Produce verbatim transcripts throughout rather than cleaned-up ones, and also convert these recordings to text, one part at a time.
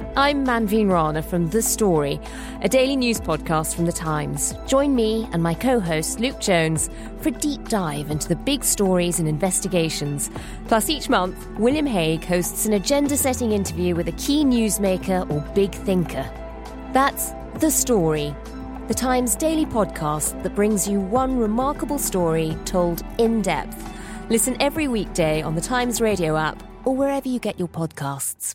I'm Manveen Rana from The Story, a daily news podcast from The Times. Join me and my co-host Luke Jones for a deep dive into the big stories and investigations. Plus, each month, William Hague hosts an agenda-setting interview with a key newsmaker or big thinker. That's The Story, The Times daily podcast that brings you one remarkable story told in depth. Listen every weekday on The Times radio app or wherever you get your podcasts.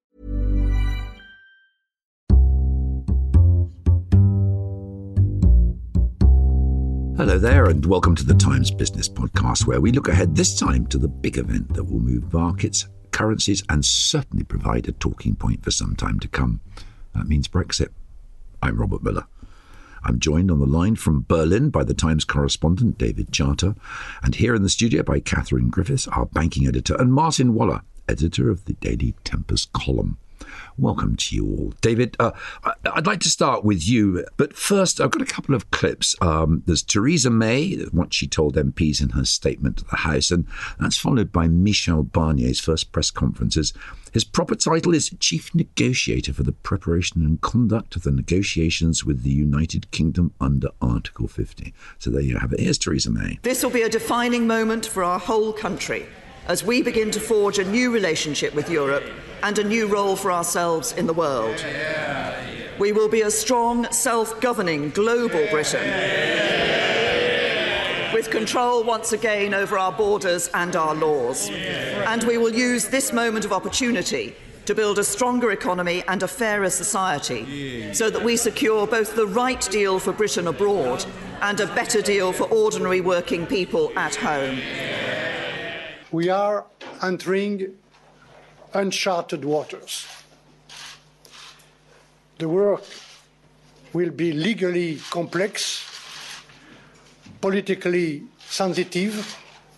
Hello there and welcome to the Times Business Podcast, where we look ahead this time to the big event that will move markets, currencies and certainly provide a talking point for some time to come. That means Brexit. I'm Robert Mueller. I'm joined on the line from Berlin by the Times correspondent David Charter, and here in the studio by Catherine Griffiths, our banking editor, and Martin Waller, editor of the Daily Tempest column. Welcome to you all. David, uh, I'd like to start with you, but first I've got a couple of clips. Um, there's Theresa May, what she told M Ps in her statement to the House, and that's followed by Michel Barnier's first press conferences. His proper title is Chief Negotiator for the Preparation and Conduct of the Negotiations with the United Kingdom under Article fifty. So there you have it. Here's Theresa May. This will be a defining moment for our whole country as we begin to forge a new relationship with Europe and a new role for ourselves in the world. We will be a strong, self-governing global Britain, with control once again over our borders and our laws. And we will use this moment of opportunity to build a stronger economy and a fairer society, so that we secure both the right deal for Britain abroad and a better deal for ordinary working people at home. We are entering uncharted waters. The work will be legally complex, politically sensitive,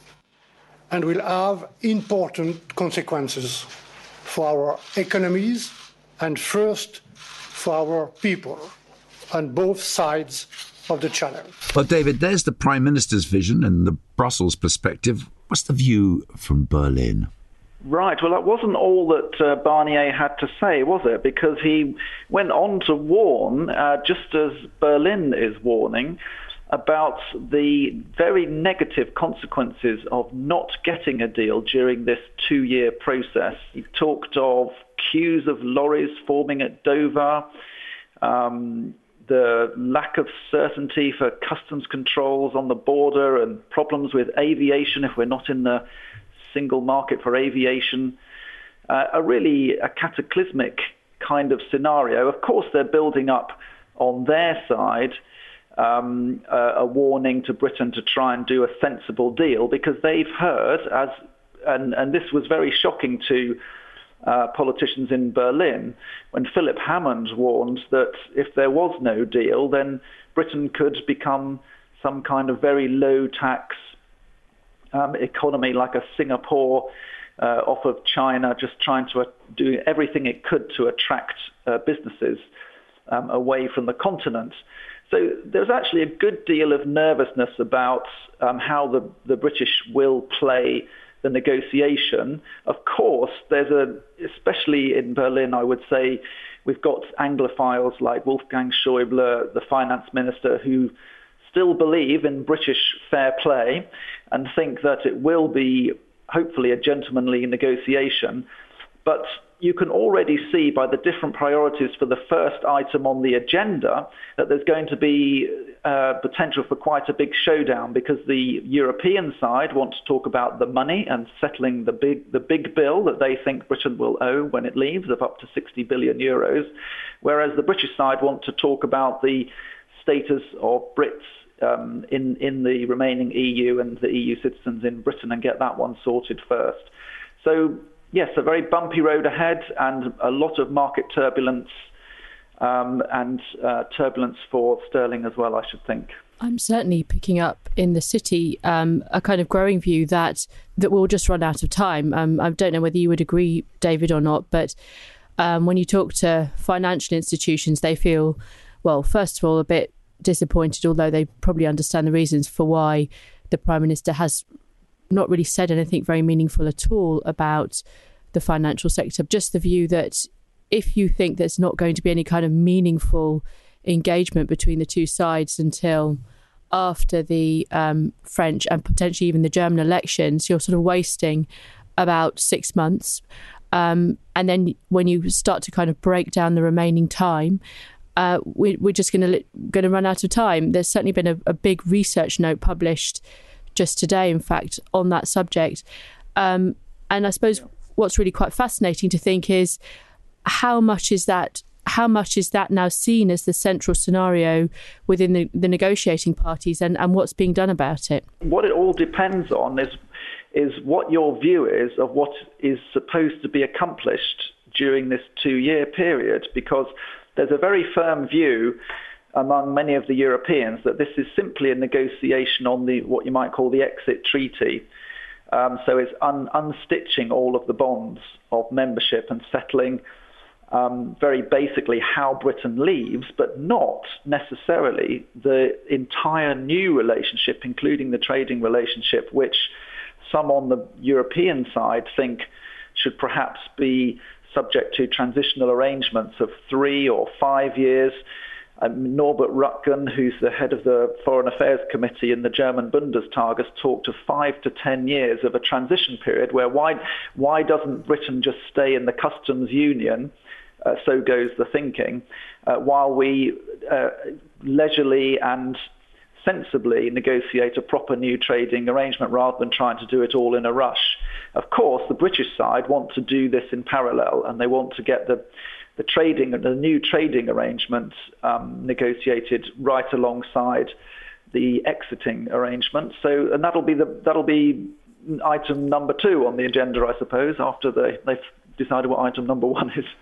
and will have important consequences for our economies and first for our people on both sides of the channel. Well, David, there's the Prime Minister's vision and the Brussels perspective. What's the view from Berlin? Right, well, that wasn't all that uh, Barnier had to say, was it? Because he went on to warn, uh, just as Berlin is warning, about the very negative consequences of not getting a deal during this two-year process. He talked of queues of lorries forming at Dover, um, the lack of certainty for customs controls on the border, and problems with aviation if we're not in the single market for aviation, uh, a really a cataclysmic kind of scenario. Of course, they're building up on their side um, a, a warning to Britain to try and do a sensible deal, because they've heard, as and, and this was very shocking to uh, politicians in Berlin, when Philip Hammond warned that if there was no deal, then Britain could become some kind of very low tax Um, economy like a Singapore uh, off of China, just trying to uh, do everything it could to attract uh, businesses um, away from the continent. So there's actually a good deal of nervousness about um, how the, the British will play the negotiation. Of course, there's a, especially in Berlin, I would say, we've got Anglophiles like Wolfgang Schäuble, the finance minister, who still believe in British fair play and think that it will be hopefully a gentlemanly negotiation. But you can already see by the different priorities for the first item on the agenda that there's going to be uh, potential for quite a big showdown, because the European side want to talk about the money and settling the big the big bill that they think Britain will owe when it leaves, of up to sixty billion euros, whereas the British side want to talk about the status of Brits Um, in, in the remaining E U and the E U citizens in Britain, and get that one sorted first. So, yes, a very bumpy road ahead, and a lot of market turbulence um, and uh, turbulence for sterling as well, I should think. I'm certainly picking up in the city um, a kind of growing view that that we'll just run out of time. Um, I don't know whether you would agree, David, or not, but um, when you talk to financial institutions, they feel, well, first of all, a bit disappointed, although they probably understand the reasons for why the Prime Minister has not really said anything very meaningful at all about the financial sector. Just the view that if you think there's not going to be any kind of meaningful engagement between the two sides until after the um, French and potentially even the German elections, you're sort of wasting about six months. Um, and then when you start to kind of break down the remaining time, uh, we, we're just going to going to run out of time. There's certainly been a, a big research note published just today, in fact, on that subject. Um, and I suppose what's really quite fascinating to think is how much is that how much is that now seen as the central scenario within the, the negotiating parties, and, and what's being done about it? What it all depends on is is what your view is of what is supposed to be accomplished during this two-year period, because there's a very firm view among many of the Europeans that this is simply a negotiation on the what you might call the exit treaty. Um, so it's un- unstitching all of the bonds of membership and settling Um, very basically how Britain leaves, but not necessarily the entire new relationship, including the trading relationship, which some on the European side think should perhaps be subject to transitional arrangements of three or five years. Um, Norbert Rutgen, who's the head of the Foreign Affairs Committee in the German Bundestag, has talked of five to ten years of a transition period where why, why doesn't Britain just stay in the customs union? Uh, so goes the thinking, uh, while we uh, leisurely and sensibly negotiate a proper new trading arrangement rather than trying to do it all in a rush. Of course, the British side want to do this in parallel, and they want to get the, the trading, the new trading arrangement um, negotiated right alongside the exiting arrangement. So, and that'll be the that'll be item number two on the agenda, I suppose, after they, they've decided what item number one is.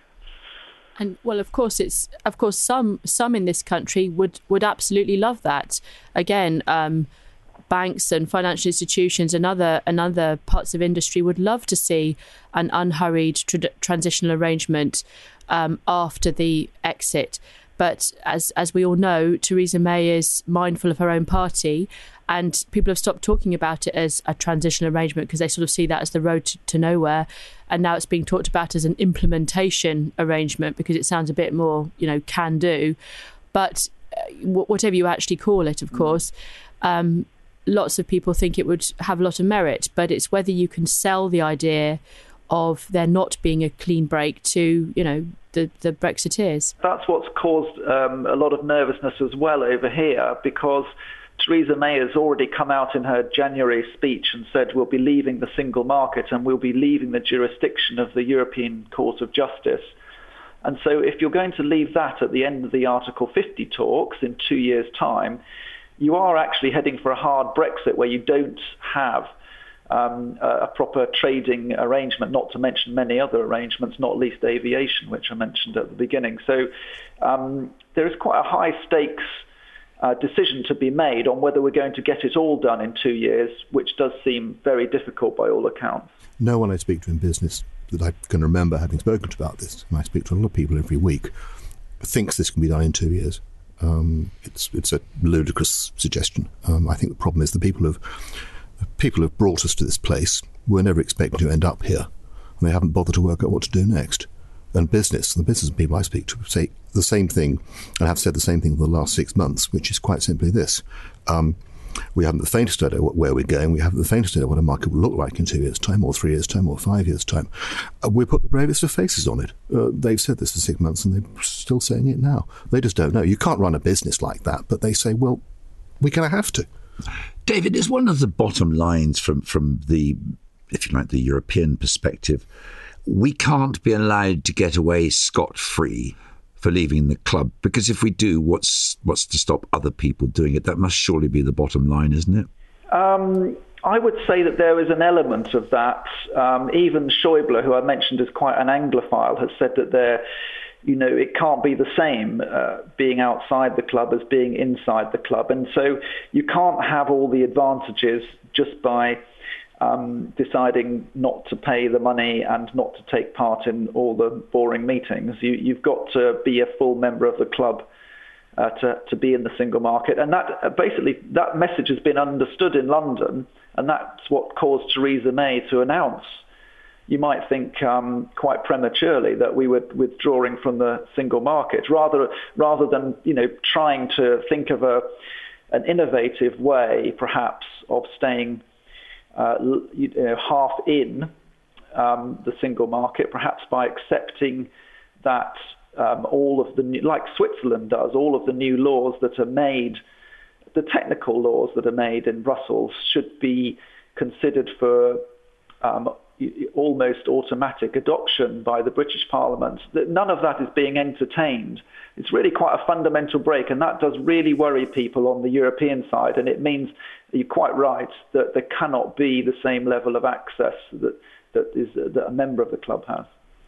And well, of course, it's of course some some in this country would, would absolutely love that. Again, um, banks and financial institutions and other and other parts of industry would love to see an unhurried tra- transitional arrangement um, after the exit. But as as we all know, Theresa May is mindful of her own party, and people have stopped talking about it as a transitional arrangement because they sort of see that as the road to, to nowhere. And now it's being talked about as an implementation arrangement because it sounds a bit more, you know, can do. But uh, whatever you actually call it, of course, um, lots of people think it would have a lot of merit. But it's whether you can sell the idea of there not being a clean break to, you know, the, the Brexiteers. That's what's caused um, a lot of nervousness as well over here, because Theresa May has already come out in her January speech and said we'll be leaving the single market and we'll be leaving the jurisdiction of the European Court of Justice. And so if you're going to leave that at the end of the Article fifty talks in two years' time, you are actually heading for a hard Brexit where you don't have um, a proper trading arrangement, not to mention many other arrangements, not least aviation, which I mentioned at the beginning. So um, there is quite a high stakes Uh, decision to be made on whether we're going to get it all done in two years, which does seem very difficult by all accounts. No one I speak to in business that I can remember having spoken to about this, and I speak to a lot of people every week, thinks this can be done in two years. Um, it's it's a ludicrous suggestion. Um, I think the problem is the people have people have brought us to this place. We're never expecting to end up here, and they haven't bothered to work out what to do next. And business, the business people I speak to say the same thing, and have said the same thing for the last six months, which is quite simply this. Um, we haven't the faintest idea where we're going. We haven't the faintest idea what a market will look like in two years' time, or three years' time, or five years' time. Uh, we put the bravest of faces on it. Uh, they've said this for six months, and they're still saying it now. They just don't know. You can't run a business like that, but they say, well, we're going to have to. David, is one of the bottom lines from, from the, if you like, the European perspective, we can't be allowed to get away scot-free for leaving the club, because if we do, what's what's to stop other people doing it? That must surely be the bottom line, isn't it? Um, I would say that there is an element of that. Um, even Schäuble, who I mentioned is quite an Anglophile, has said that there, you know, it can't be the same uh, being outside the club as being inside the club, and so you can't have all the advantages just by Um, deciding not to pay the money and not to take part in all the boring meetings. You, you've got to be a full member of the club uh, to, to be in the single market. And that uh, basically, that message has been understood in London, and that's what caused Theresa May to announce, you might think um, quite prematurely that we were withdrawing from the single market, rather rather than you know trying to think of a an innovative way, perhaps, of staying uh, you know, half in um, the single market, perhaps by accepting that um, all of the new, like Switzerland does, all of the new laws that are made, the technical laws that are made in Brussels, should be considered for um, almost automatic adoption by the British Parliament. That none of that is being entertained. It's really quite a fundamental break, and that does really worry people on the European side. And it means, you're quite right, that there cannot be the same level of access that that is that a member of the club has.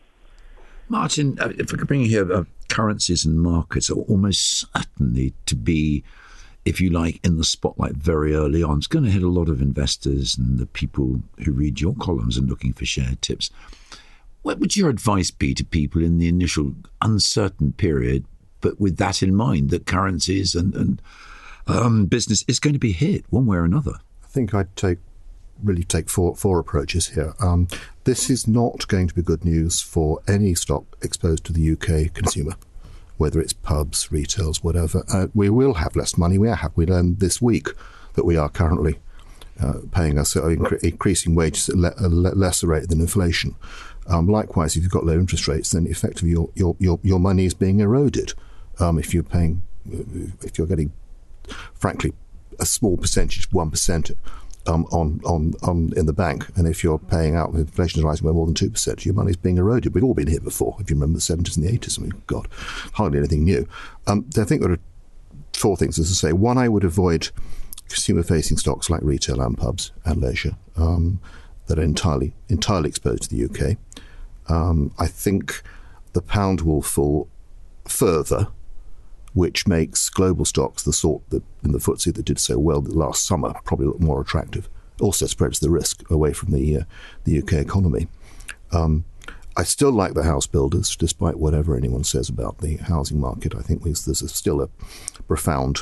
Martin, if I could bring you here, uh, currencies and markets are almost certainly to be, if you like, in the spotlight very early on. It's going to hit a lot of investors and the people who read your columns and looking for share tips. What would your advice be to people in the initial uncertain period, but with that in mind, that currencies and, and um, business is going to be hit one way or another? I think I'd take really take four four approaches here. Um, this is not going to be good news for any stock exposed to the U K consumer, whether it's pubs, retails, whatever. Uh, we will have less money. We have. We learned this week that we are currently uh, paying us uh, incre- increasing wages at le- a le- lesser rate than inflation. Um, likewise, if you've got low interest rates, then effectively your your your, your money is being eroded. Um, if you're paying, if you're getting, frankly, a small percentage, one percent. Um, on, on, on in the bank, and if you're paying out, inflation is rising by more than two percent, your money's being eroded. We've all been here before, if you remember the seventies and the eighties. I mean, God, hardly anything new. Um, I think there are four things, as I say. One, I would avoid consumer-facing stocks like retail and pubs and leisure um, that are entirely entirely exposed to the U K. Um, I think the pound will fall further, which makes global stocks, the sort that in the F T S E that did so well last summer, probably look more attractive. Also spreads the risk away from the uh, the U K economy. Um, I still like the house builders, despite whatever anyone says about the housing market. I think there's, there's a, still a profound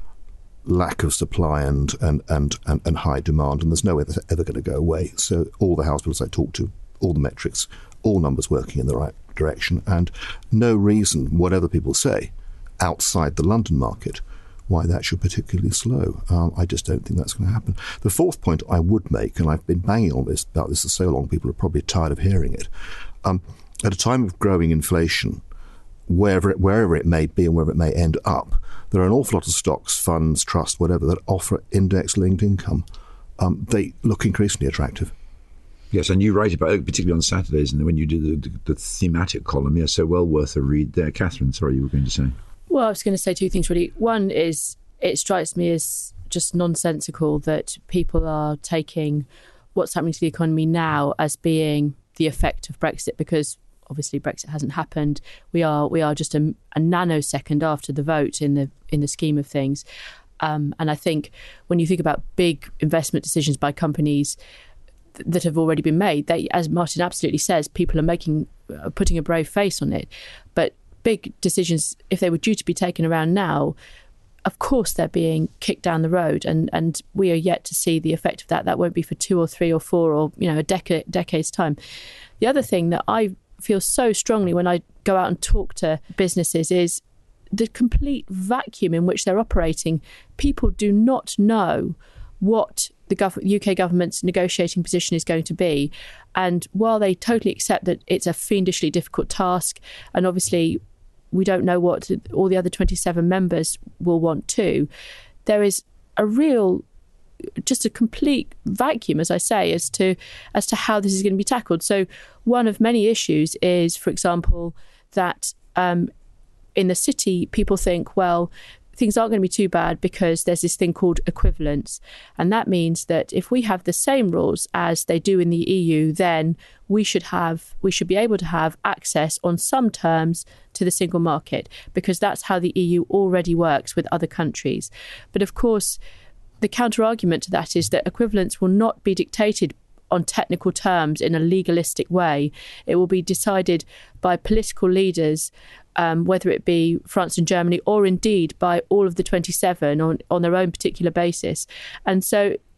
lack of supply and and, and, and and high demand, and there's no way that's ever going to go away. So all the house builders I talk to, all the metrics, all numbers working in the right direction, and no reason, whatever people say, outside the London market, why that should particularly slow. Um, I just don't think that's going to happen. The fourth point I would make, and I've been banging on this about this for so long, people are probably tired of hearing it. Um, at a time of growing inflation, wherever it, wherever it may be and wherever it may end up, there are an awful lot of stocks, funds, trusts, whatever, that offer index-linked income. Um, they look increasingly attractive. Yes, and you write about it, particularly on Saturdays, and when you do the, the, the thematic column. Yeah, so well worth a read there. Catherine, sorry, you were going to say. Well, I was going to say two things, really. One is, it strikes me as just nonsensical that people are taking what's happening to the economy now as being the effect of Brexit, because obviously Brexit hasn't happened. We are we are just a, a nanosecond after the vote in the in the scheme of things. Um, and I think when you think about big investment decisions by companies th- that have already been made, they, as Martin absolutely says, people are making uh, putting a brave face on it. But big decisions, if they were due to be taken around now, of course they're being kicked down the road, and, and we are yet to see the effect of that. That won't be for two or three or four or, you know, a decade decade's time. The other thing that I feel so strongly when I go out and talk to businesses is the complete vacuum in which they're operating. People do not know what the gov- U K government's negotiating position is going to be. And while they totally accept that it's a fiendishly difficult task, and obviously we don't know what all the other twenty-seven members will want too, there is a real, just a complete vacuum, as I say, as to as to how this is going to be tackled. So one of many issues is, for example, that um, in the city, people think, well, things aren't going to be too bad because there's this thing called equivalence. And that means that if we have the same rules as they do in the E U, then we should have, we should be able to have access on some terms to the single market, because that's how the E U already works with other countries. But of course, the counter-argument to that is that equivalence will not be dictated on technical terms in a legalistic way. It will be decided by political leaders, um, whether it be France and Germany, or indeed by all of the twenty-seven on, on their own particular basis. And so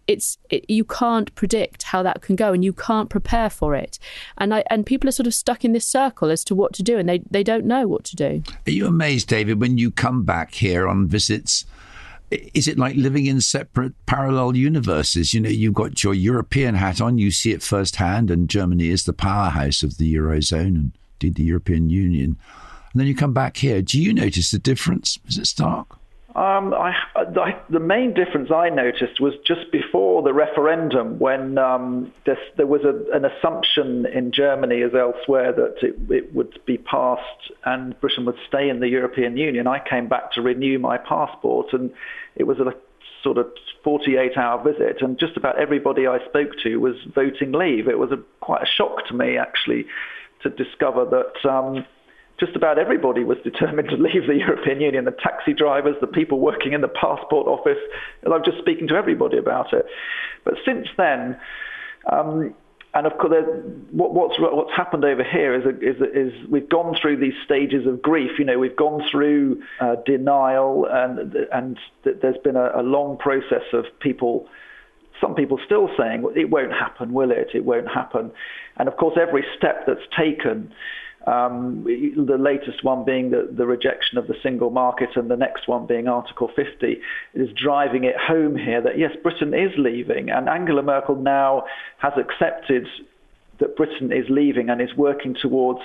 it's it, you can't predict how that can go, and you can't prepare for it. And I and people are sort of stuck in this circle as to what to do, and they, they don't know what to do. Are you amazed, David, when you come back here on visits? Is it like living in separate parallel universes? You know, you've got your European hat on, you see it firsthand, and Germany is the powerhouse of the Eurozone and indeed the European Union. And then you come back here. Do you notice the difference? Is it stark? Um, I, I, the main difference I noticed was just before the referendum, when um, this, there was a, an assumption in Germany as elsewhere that it, it would be passed and Britain would stay in the European Union. I came back to renew my passport, and it was a sort of forty-eight hour visit, and just about everybody I spoke to was voting leave. It was a, quite a shock to me, actually, to discover that um, just about everybody was determined to leave the European Union, the taxi drivers, the people working in the passport office. And I'm just speaking to everybody about it. But since then, um, and of course, what, what's what's happened over here is, is is we've gone through these stages of grief. You know, we've gone through uh, denial, and and there's been a, a long process of people. Some people still saying, well, it won't happen, will it? It won't happen. And of course, every step that's taken. Um, the latest one being the, the rejection of the single market, and the next one being Article fifty, is driving it home here that, yes, Britain is leaving. And Angela Merkel now has accepted that Britain is leaving and is working towards,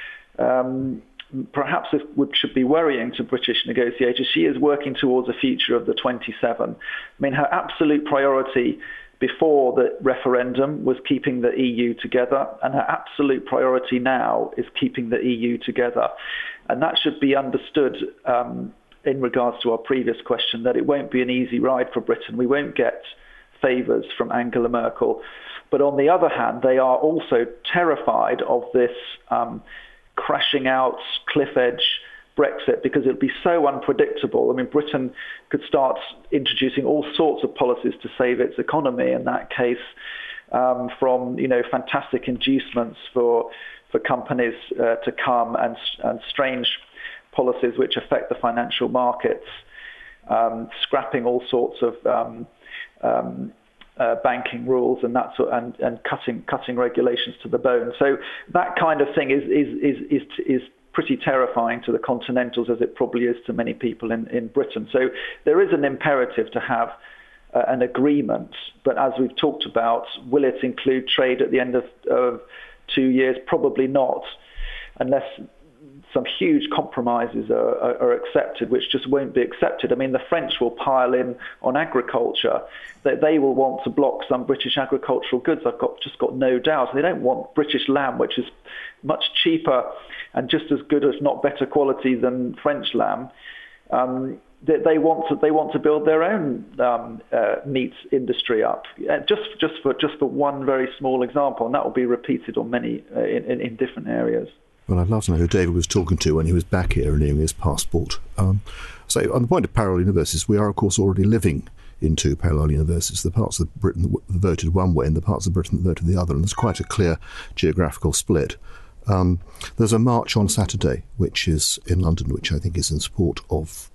um, perhaps it would, should be worrying to British negotiators, she is working towards a future of the twenty-seven. I mean, her absolute priority before the referendum was keeping the E U together, and her absolute priority now is keeping the E U together. And that should be understood um, in regards to our previous question, that it won't be an easy ride for Britain. We won't get favours from Angela Merkel. But on the other hand, they are also terrified of this um, crashing out, cliff edge Brexit, because it'll be so unpredictable. I mean, Britain could start introducing all sorts of policies to save its economy. In that case, um, from you know fantastic inducements for for companies uh, to come, and and strange policies which affect the financial markets, um, scrapping all sorts of um, um, uh, banking rules and that sort, and and cutting cutting regulations to the bone. So that kind of thing is is is is. is pretty terrifying to the continentals, as it probably is to many people in, in Britain. So there is an imperative to have uh, an agreement, but as we've talked about, will it include trade at the end of, of two years? Probably not, unless some huge compromises are, are, are accepted, which just won't be accepted. I mean, the French will pile in on agriculture. They, they will want to block some British agricultural goods. I've got just got no doubt. They don't want British lamb, which is much cheaper and just as good, if not better quality than French lamb. Um, they, they want to they want to build their own um, uh, meat industry up. Uh, just just for just for one very small example, and that will be repeated on many uh, in, in, in different areas. Well, I'd love to know who David was talking to when he was back here renewing his passport. Um, so on the point of parallel universes, we are, of course, already living in two parallel universes, the parts of Britain that voted one way and the parts of Britain that voted the other, and there's quite a clear geographical split. Um, there's a march on Saturday, which is in London, which I think is in support of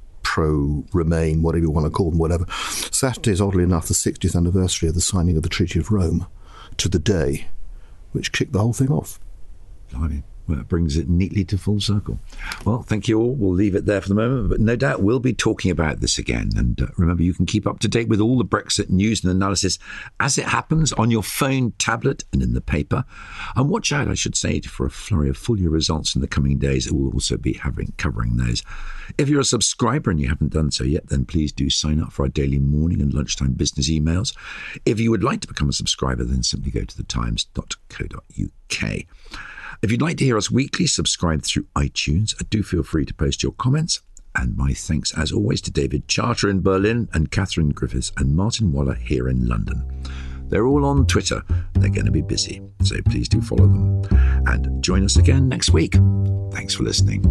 pro-Remain, whatever you want to call them, whatever. Saturday is, oddly enough, the sixtieth anniversary of the signing of the Treaty of Rome to the day, which kicked the whole thing off. Blimey. Well, that brings it neatly to full circle. Well, thank you all. We'll leave it there for the moment, but no doubt we'll be talking about this again. And uh, remember, you can keep up to date with all the Brexit news and analysis as it happens on your phone, tablet and in the paper. And watch out, I should say, for a flurry of full year results in the coming days. We'll also be having covering those. If you're a subscriber and you haven't done so yet, then please do sign up for our daily morning and lunchtime business emails. If you would like to become a subscriber, then simply go to the times dot co dot uk. If you'd like to hear us weekly, subscribe through iTunes. Do feel free to post your comments. And my thanks, as always, to David Charter in Berlin and Catherine Griffiths and Martin Waller here in London. They're all on Twitter. They're going to be busy, so please do follow them. And join us again next week. Thanks for listening.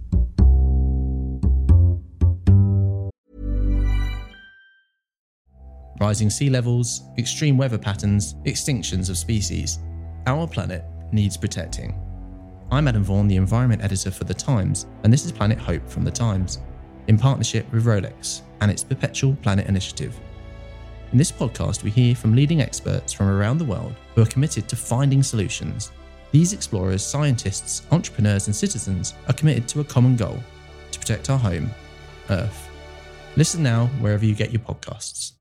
Rising sea levels, extreme weather patterns, extinctions of species. Our planet needs protecting. I'm Adam Vaughan, the Environment Editor for The Times, and this is Planet Hope from The Times, in partnership with Rolex and its Perpetual Planet Initiative. In this podcast, we hear from leading experts from around the world who are committed to finding solutions. These explorers, scientists, entrepreneurs, and citizens are committed to a common goal: to protect our home, Earth. Listen now wherever you get your podcasts.